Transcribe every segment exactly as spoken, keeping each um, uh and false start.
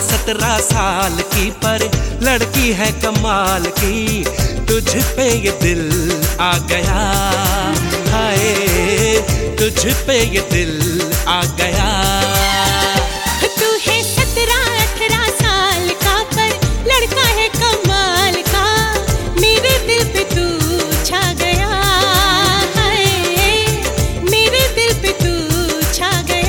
सत्रह साल की पर लड़की है कमाल की, तुझ पे ये दिल आ गया, हाय तुझ पे ये दिल आ गया। तू है सत्रह अठारह साल का पर लड़का है कमाल का, मेरे दिल पे तू छा गया, हाय मेरे दिल पे तू छा गया।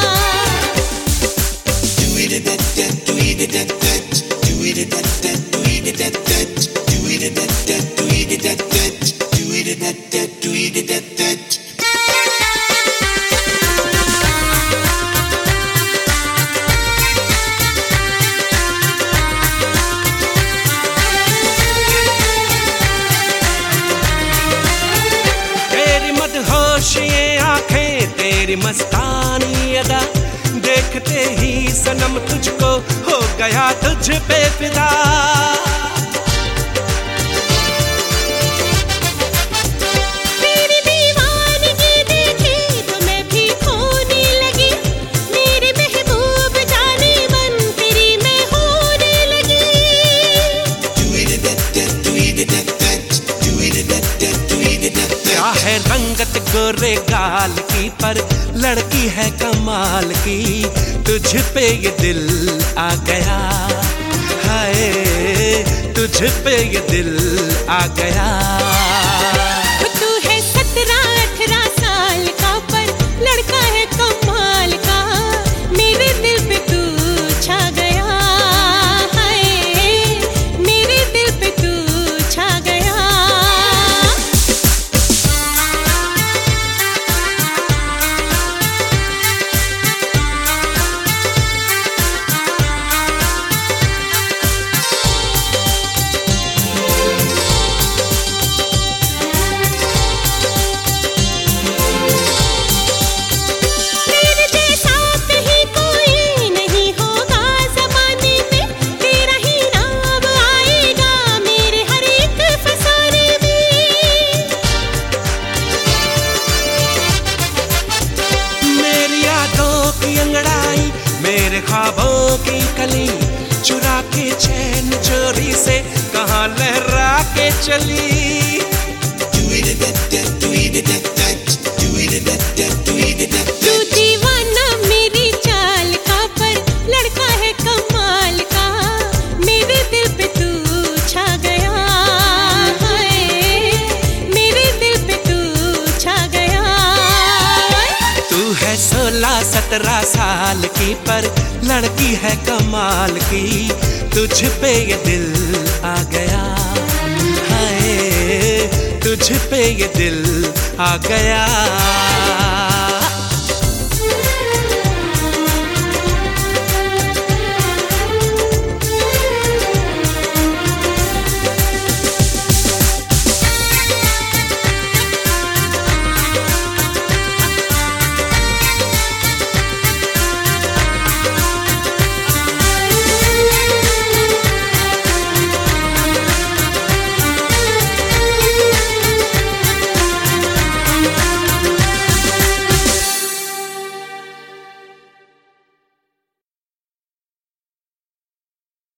तेरी मदहोश ये आंखें, तेरी मस्तानी अदा, देखते ही सनम तुझको हो गया तुझ पे फिदा। तेरी दीवानगी देखी तो मैं भी खोने लगी, मेरे महबूब जाने मन तेरी मैं होने लगी। क्या है रंगत गोरे गाल की पर लड़की है कमाल की, तुझ पे ये दिल आ गया, हाय तुझ पे ये दिल आ गया। तू है सत्रह अठारह साल का पर लड़का है कमाल का, मेरे दिल पे तू छा गया, हाय मेरे दिल पे तू छा गया। तेरे जैसा कहीं कोई नहीं होगा ज़माने में, तेरा ही नाम आएगा मेरे हर एक फसाने में। मेरी यादों की अंगड़ाई, मेरे ख्वाबों की कली, चुरा के चैन चोरी से कहाँ लहरा के चली। तू दीवाना मेरी चाल का पर लड़का है कमाल का, मेरे दिल पे तू छा गया, हाय मेरे दिल पे तू छा गया। तू है सोलह सत्रह साल की पर लड़की है कमाल की, तुझ पे ये दिल आ गया, हाय तुझ पे ये दिल आ गया।